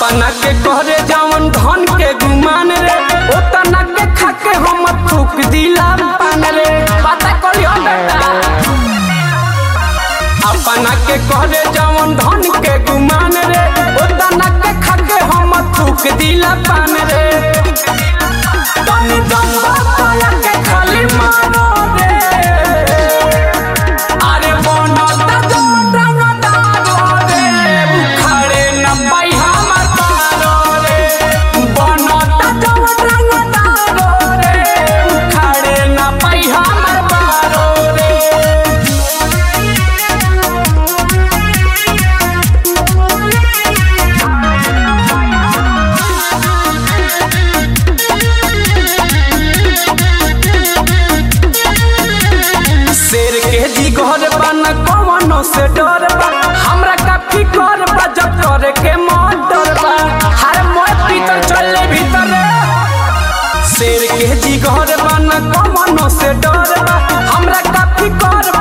अपना के कहरे जवन धन के गुमान रे ओतना के खाके हम थूक दिला पान रे पता कलियो बेटा अपना के कहरे जवन धन के गुमान रे ओतना के खाके हम थूक दिला पान रे तनी दम बाया के खाली मारो रे अरे बनता जो रंग दारो रे उखाड़े न पाई हमर पारो रे बनता जो रंग दारो रे उखाड़े न पाई हमर पारो रे शेर के जी घर बन कवनो से डर बा हमरा काफी कर बा जब करे के मन डर बा हर मोय भीतर चले भीतर शेर के जी घर बन कवनो से डर बा हमरा काफी कर